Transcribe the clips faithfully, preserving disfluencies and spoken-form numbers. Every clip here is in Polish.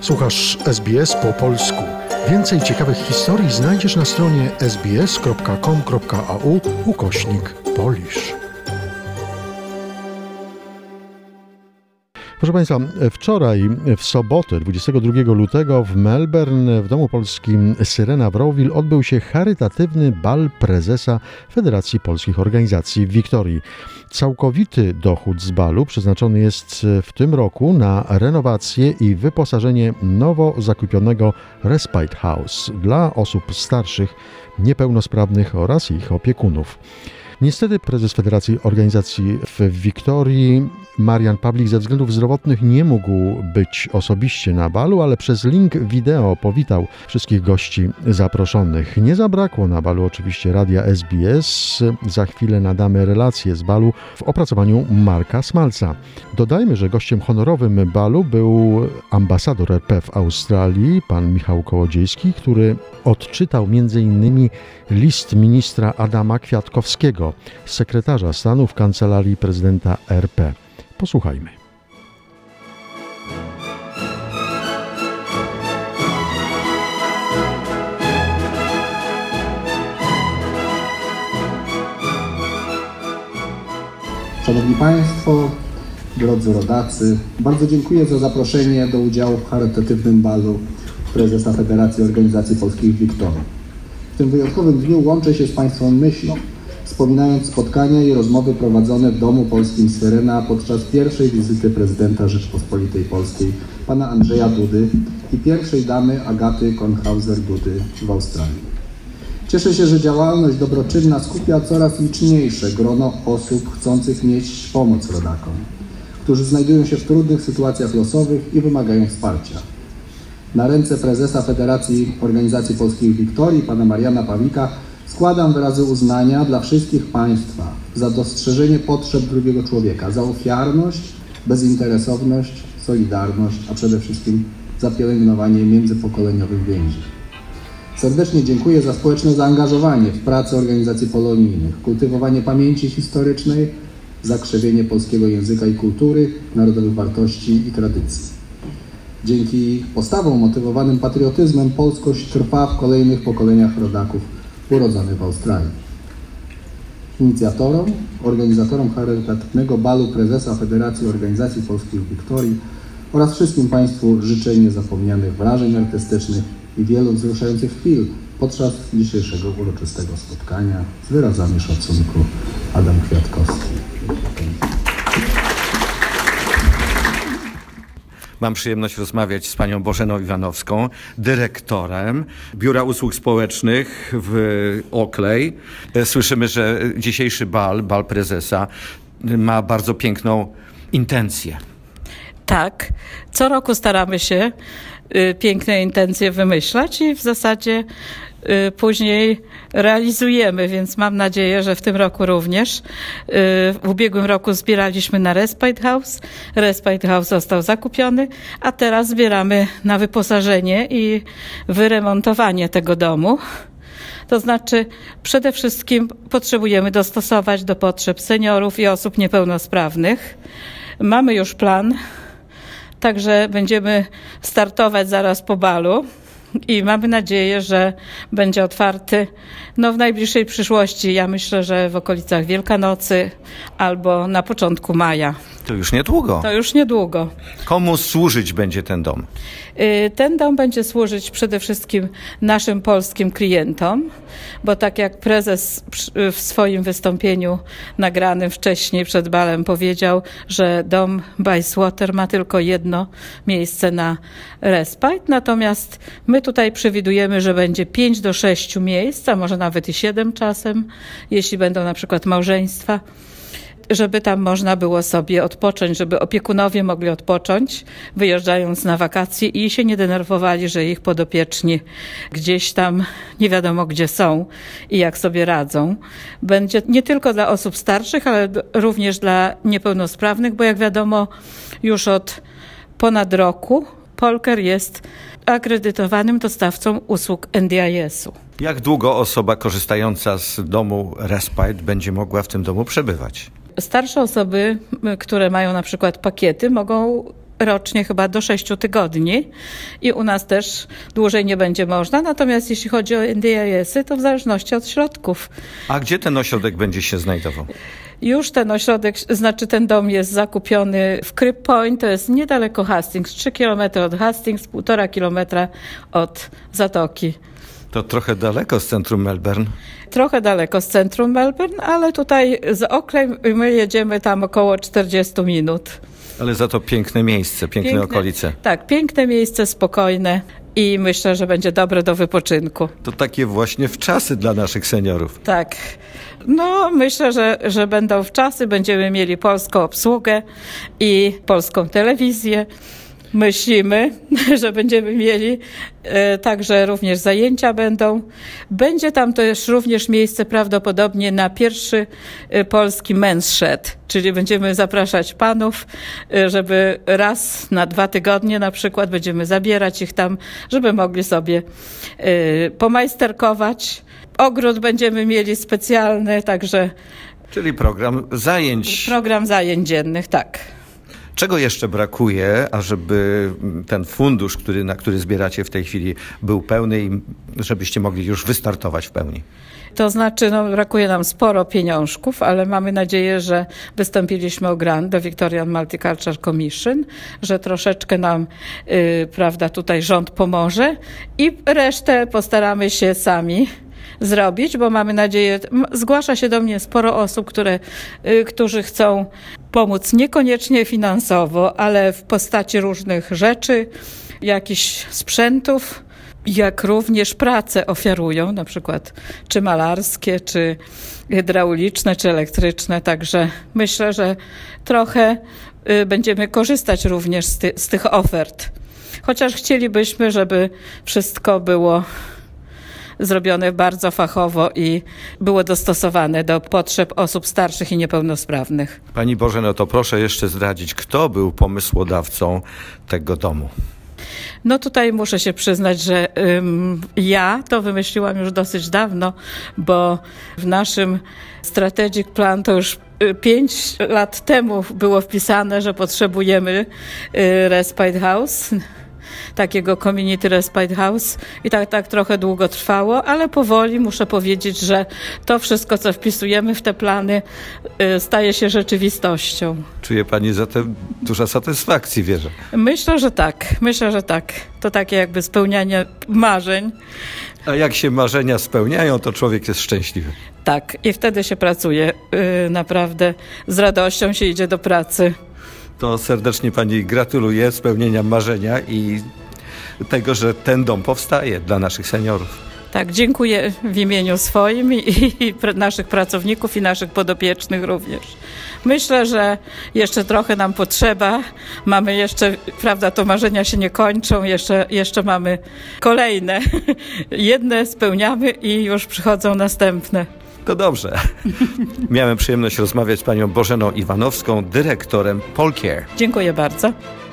Słuchasz S B S po polsku. Więcej ciekawych historii znajdziesz na stronie sbs.com.au ukośnik Polish. Proszę Państwa, wczoraj w sobotę, dwudziestego drugiego lutego w Melbourne, w Domu Polskim Syrena w Rowville odbył się charytatywny bal prezesa Federacji Polskich Organizacji w Wiktorii. Całkowity dochód z balu przeznaczony jest w tym roku na renowację i wyposażenie nowo zakupionego Respite House dla osób starszych, niepełnosprawnych oraz ich opiekunów. Niestety prezes Federacji Organizacji w Wiktorii, Marian Pawlik, ze względów zdrowotnych nie mógł być osobiście na balu, ale przez link wideo powitał wszystkich gości zaproszonych. Nie zabrakło na balu oczywiście radia S B S. Za chwilę nadamy relację z balu w opracowaniu Marka Smalca. Dodajmy, że gościem honorowym balu był ambasador R P w Australii, pan Michał Kołodziejski, który odczytał między innymi list ministra Adama Kwiatkowskiego, sekretarza stanu w Kancelarii Prezydenta R P. Posłuchajmy. Szanowni Państwo, drodzy rodacy, bardzo dziękuję za zaproszenie do udziału w charytatywnym balu prezesa Federacji Organizacji Polskich w Wiktorii. W tym wyjątkowym dniu łączę się z Państwem myślą, wspominając spotkania i rozmowy prowadzone w Domu Polskim Syrena podczas pierwszej wizyty prezydenta Rzeczpospolitej Polskiej, pana Andrzeja Dudy, i pierwszej damy Agaty Kornhauser-Dudy w Australii. Cieszę się, że działalność dobroczynna skupia coraz liczniejsze grono osób chcących nieść pomoc rodakom, którzy znajdują się w trudnych sytuacjach losowych i wymagają wsparcia. Na ręce prezesa Federacji Organizacji Polskich w Wiktorii, pana Mariana Pawlika, składam wyrazy uznania dla wszystkich Państwa za dostrzeżenie potrzeb drugiego człowieka, za ofiarność, bezinteresowność, solidarność, a przede wszystkim za pielęgnowanie międzypokoleniowych więzi. Serdecznie dziękuję za społeczne zaangażowanie w pracę organizacji polonijnych, kultywowanie pamięci historycznej, zakrzewienie polskiego języka i kultury, narodowych wartości i tradycji. Dzięki postawom motywowanym patriotyzmem polskość trwa w kolejnych pokoleniach rodaków urodzonych w Australii. Inicjatorom, organizatorom charytatywnego balu prezesa Federacji Organizacji Polskich w Wiktorii oraz wszystkim Państwu życzę niezapomnianych wrażeń artystycznych i wielu wzruszających chwil podczas dzisiejszego uroczystego spotkania. Z wyrazami szacunku, Adam Kwiatkowski. Mam przyjemność rozmawiać z panią Bożeną Iwanowską, dyrektorem Biura Usług Społecznych w Oakley. Słyszymy, że dzisiejszy bal, bal prezesa, ma bardzo piękną intencję. Tak, co roku staramy się y, piękne intencje wymyślać i w zasadzie y, później realizujemy, więc mam nadzieję, że w tym roku również. Y, w ubiegłym roku zbieraliśmy na Respite House. Respite House został zakupiony, a teraz zbieramy na wyposażenie i wyremontowanie tego domu. To znaczy przede wszystkim potrzebujemy dostosować do potrzeb seniorów i osób niepełnosprawnych. Mamy już plan. Także będziemy startować zaraz po balu i mamy nadzieję, że będzie otwarty no, w najbliższej przyszłości. Ja myślę, że w okolicach Wielkanocy albo na początku maja. To już niedługo. To już niedługo. Komu służyć będzie ten dom? Ten dom będzie służyć przede wszystkim naszym polskim klientom, bo tak jak prezes w swoim wystąpieniu nagranym wcześniej przed balem powiedział, że dom Bayswater ma tylko jedno miejsce na respite, natomiast my tutaj przewidujemy, że będzie pięć do sześciu miejsc, a może nawet i siedem czasem, jeśli będą na przykład małżeństwa, żeby tam można było sobie odpocząć, żeby opiekunowie mogli odpocząć, wyjeżdżając na wakacje i się nie denerwowali, że ich podopieczni gdzieś tam nie wiadomo gdzie są i jak sobie radzą. Będzie nie tylko dla osób starszych, ale również dla niepełnosprawnych, bo jak wiadomo już od ponad roku Polker jest akredytowanym dostawcą usług N D I S-u. Jak długo osoba korzystająca z domu Respite będzie mogła w tym domu przebywać? Starsze osoby, które mają na przykład pakiety, mogą rocznie chyba do sześciu tygodni i u nas też dłużej nie będzie można. Natomiast jeśli chodzi o N D I S-y, to w zależności od środków. A gdzie ten ośrodek będzie się znajdował? Już ten ośrodek, znaczy ten dom jest zakupiony w Crib Point, to jest niedaleko Hastings, trzy kilometry od Hastings, półtora kilometra od Zatoki. To trochę daleko z centrum Melbourne. Trochę daleko z centrum Melbourne, ale tutaj z Auckland my jedziemy tam około czterdzieści minut. Ale za to piękne miejsce, piękne, piękne okolice. Tak, piękne miejsce, spokojne i myślę, że będzie dobre do wypoczynku. To takie właśnie wczasy dla naszych seniorów. Tak. No, myślę, że, że będą wczasy, będziemy mieli polską obsługę i polską telewizję. Myślimy, że będziemy mieli, e, także również zajęcia będą. Będzie tam też również miejsce prawdopodobnie na pierwszy e, polski men's shed, czyli będziemy zapraszać panów, e, żeby raz na dwa tygodnie na przykład będziemy zabierać ich tam, żeby mogli sobie e, pomajsterkować. Ogród będziemy mieli specjalny, także... Czyli program zajęć. Program zajęć dziennych, tak. Czego jeszcze brakuje, ażeby ten fundusz, który, na który zbieracie w tej chwili, był pełny i żebyście mogli już wystartować w pełni? To znaczy, no, brakuje nam sporo pieniążków, ale mamy nadzieję, że wystąpiliśmy o grant do Victorian Multicultural Commission, że troszeczkę nam, yy, prawda, tutaj rząd pomoże i resztę postaramy się sami zrobić, bo mamy nadzieję, zgłasza się do mnie sporo osób, które, y, którzy chcą pomóc niekoniecznie finansowo, ale w postaci różnych rzeczy, jakichś sprzętów, jak również prace ofiarują, na przykład czy malarskie, czy hydrauliczne, czy elektryczne, także myślę, że trochę y, będziemy korzystać również z, ty, z tych ofert. Chociaż chcielibyśmy, żeby wszystko było zrobione bardzo fachowo i było dostosowane do potrzeb osób starszych i niepełnosprawnych. Pani Bożeno, to proszę jeszcze zdradzić, kto był pomysłodawcą tego domu? No tutaj muszę się przyznać, że ym, ja to wymyśliłam już dosyć dawno, bo w naszym strategic plan to już pięć lat temu było wpisane, że potrzebujemy y, respite house, takiego community respite house i tak, tak trochę długo trwało, ale powoli muszę powiedzieć, że to wszystko, co wpisujemy w te plany, y, staje się rzeczywistością. Czuje pani zatem duża satysfakcja, wierzę. Myślę, że tak. Myślę, że tak. To takie jakby spełnianie marzeń. A jak się marzenia spełniają, to człowiek jest szczęśliwy. Tak. I wtedy się pracuje. Y, naprawdę z radością się idzie do pracy. To serdecznie pani gratuluję spełnienia marzenia i tego, że ten dom powstaje dla naszych seniorów. Tak, dziękuję w imieniu swoim i, i naszych pracowników i naszych podopiecznych również. Myślę, że jeszcze trochę nam potrzeba. Mamy jeszcze, prawda, to marzenia się nie kończą, jeszcze, jeszcze mamy kolejne. Jedne spełniamy i już przychodzą następne. To dobrze. Miałem przyjemność rozmawiać z panią Bożeną Iwanowską, dyrektorem Polcare. Dziękuję bardzo.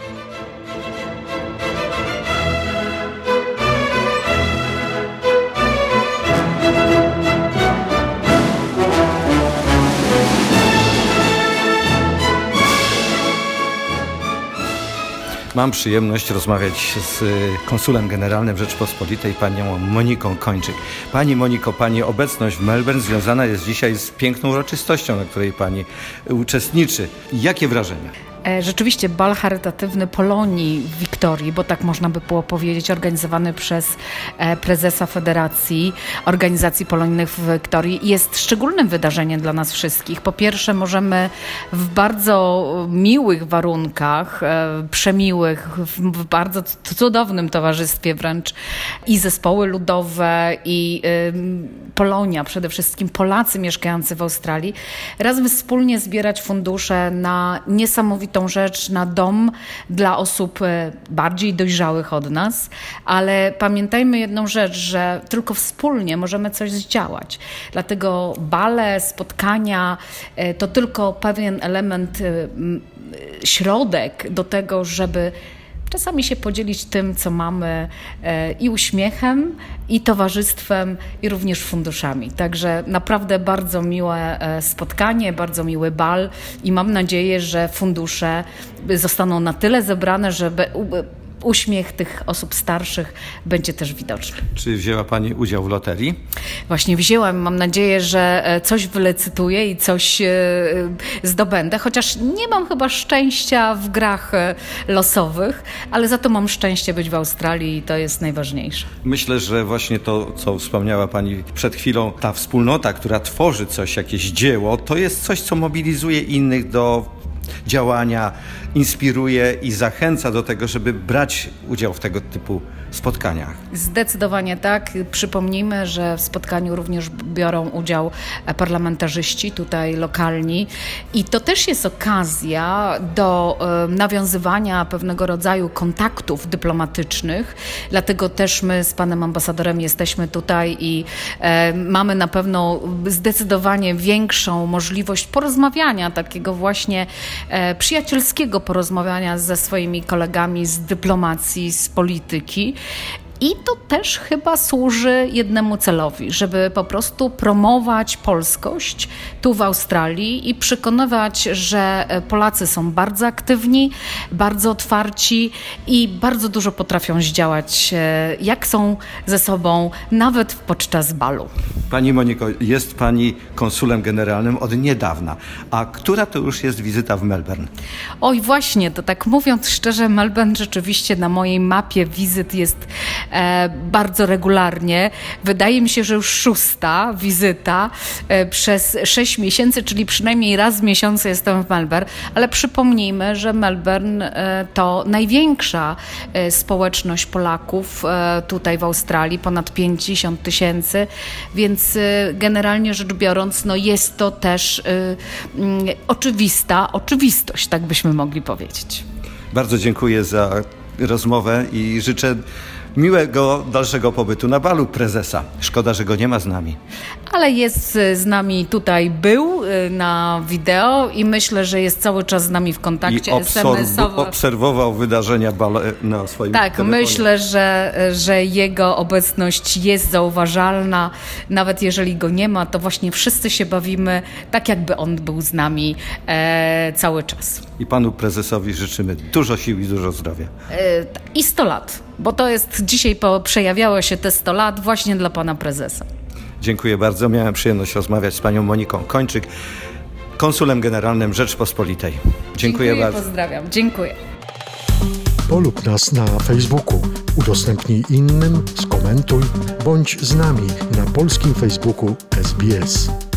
Mam przyjemność rozmawiać z konsulem generalnym Rzeczypospolitej, panią Moniką Kończyk. Pani Moniko, pani obecność w Melbourne związana jest dzisiaj z piękną uroczystością, na której pani uczestniczy. Jakie wrażenia? Rzeczywiście bal charytatywny Polonii w Wiktorii, bo tak można by było powiedzieć, organizowany przez prezesa Federacji Organizacji Polonijnych w Wiktorii, jest szczególnym wydarzeniem dla nas wszystkich. Po pierwsze, możemy w bardzo miłych warunkach, przemiłych, w bardzo cudownym towarzystwie wręcz i zespoły ludowe, i Polonia, przede wszystkim Polacy mieszkający w Australii, razem wspólnie zbierać fundusze na niesamowitą tą rzecz, na dom dla osób bardziej dojrzałych od nas, ale pamiętajmy jedną rzecz, że tylko wspólnie możemy coś zdziałać. Dlatego bale, spotkania to tylko pewien element, środek do tego, żeby czasami się podzielić tym, co mamy e, i uśmiechem, i towarzystwem, i również funduszami. Także naprawdę bardzo miłe e, spotkanie, bardzo miły bal i mam nadzieję, że fundusze zostaną na tyle zebrane, żeby uśmiech tych osób starszych będzie też widoczny. Czy wzięła Pani udział w loterii? Właśnie wzięłam. Mam nadzieję, że coś wylicytuję i coś zdobędę, chociaż nie mam chyba szczęścia w grach losowych, ale za to mam szczęście być w Australii i to jest najważniejsze. Myślę, że właśnie to, co wspomniała Pani przed chwilą, ta wspólnota, która tworzy coś, jakieś dzieło, to jest coś, co mobilizuje innych do działania, inspiruje i zachęca do tego, żeby brać udział w tego typu spotkaniach. Zdecydowanie tak. Przypomnijmy, że w spotkaniu również biorą udział parlamentarzyści tutaj lokalni i to też jest okazja do nawiązywania pewnego rodzaju kontaktów dyplomatycznych, dlatego też my z panem ambasadorem jesteśmy tutaj i mamy na pewno zdecydowanie większą możliwość porozmawiania, takiego właśnie przyjacielskiego porozmawiania ze swoimi kolegami z dyplomacji, z polityki. I to też chyba służy jednemu celowi, żeby po prostu promować polskość tu w Australii i przekonywać, że Polacy są bardzo aktywni, bardzo otwarci i bardzo dużo potrafią zdziałać, jak są ze sobą, nawet podczas balu. Pani Moniko, jest Pani konsulem generalnym od niedawna, a która to już jest wizyta w Melbourne? Oj właśnie, to tak mówiąc szczerze, Melbourne rzeczywiście na mojej mapie wizyt jest e, bardzo regularnie. Wydaje mi się, że już szósta wizyta e, przez sześć miesięcy, czyli przynajmniej raz w miesiącu jestem w Melbourne, ale przypomnijmy, że Melbourne e, to największa e, społeczność Polaków e, tutaj w Australii, ponad pięćdziesiąt tysięcy, więc e, generalnie rzecz biorąc, no jest to też e, m, oczywista oczywistość, tak byśmy mogli powiedzieć. Bardzo dziękuję za rozmowę i życzę miłego dalszego pobytu na balu prezesa. Szkoda, że go nie ma z nami. Ale jest z nami tutaj, był na wideo i myślę, że jest cały czas z nami w kontakcie I es em esowo. obserwował wydarzenia bal na swoim Tak, telefonie. myślę, że, że jego obecność jest zauważalna. Nawet jeżeli go nie ma, to właśnie wszyscy się bawimy tak, jakby on był z nami e, cały czas. I panu prezesowi życzymy dużo sił i dużo zdrowia. E, I sto lat, bo to jest dzisiaj po, przejawiało się te sto lat właśnie dla pana prezesa. Dziękuję bardzo. Miałem przyjemność rozmawiać z panią Moniką Kończyk, konsulem generalnym Rzeczpospolitej. Dziękuję, Dziękuję bardzo. Pozdrawiam. Dziękuję. Polub nas na Facebooku, udostępnij innym, skomentuj, bądź z nami na polskim Facebooku S B S.